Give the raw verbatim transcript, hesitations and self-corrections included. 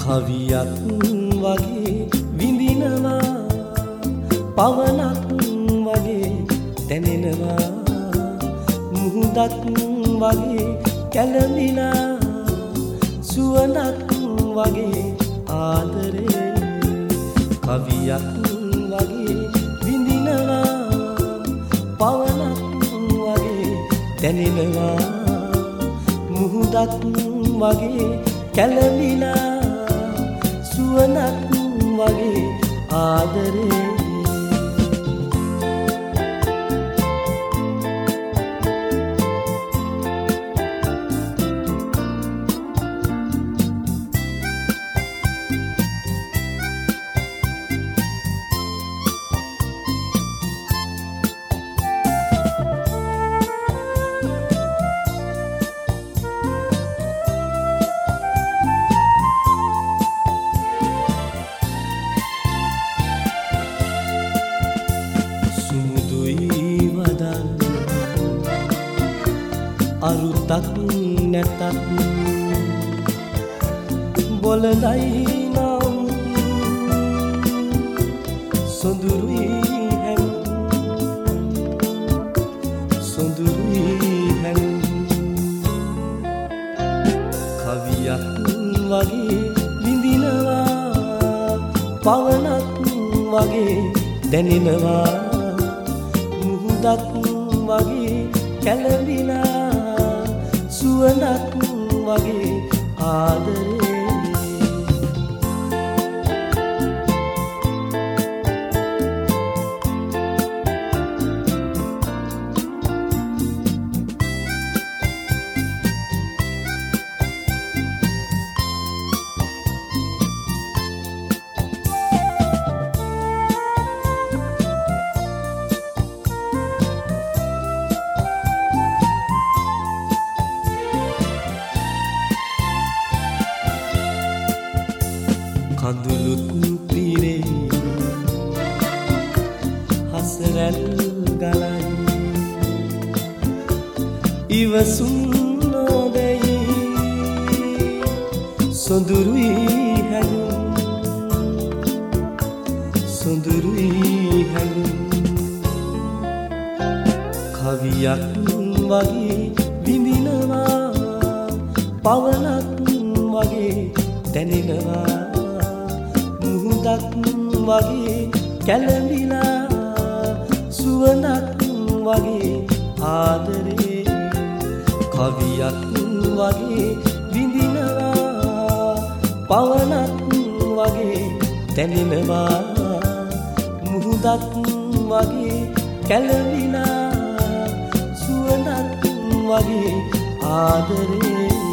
කවියක් වගේ විඳිනවා පවනක් වගේ දැනෙනවා මුහුදක් වගේ කැළඹිලා සුවඳක් වගේ ආදරේ කවියක් වගේ විඳිනවා පවනක් වගේ දැනෙනවා මුහුදක් වගේ කැළඹිලා සුවඳක් වගේ ආදරේ අරුතක් නැතත් බොළඳයි නම් සොඳුරුයි හැම සොඳුරුයි හැම කවියක් වගේ විඳිනවා පවනක් වගේ දැනෙනවා මුහුදක් වගේ කැළඹිලා සුවඳක් වගේ ආදරේ කඳුළුත් පිරේ හසරැල් ගලයි ඉවසුම් නොදෙයි සොඳුරුයි හැඟුම් සොඳුරුයි හැඟුම් කවියක් වගේ විඳිනවා පවනක් වගේ දැනෙනවා මුහුදක් වගේ කැළඹිලා සුවඳක් වගේ ආදරේ කවියක් වගේ විඳිනවා පවනක් වගේ දැනෙනවා මුහුදක් වගේ කැළඹිලා සුවඳක් වගේ ආදරේ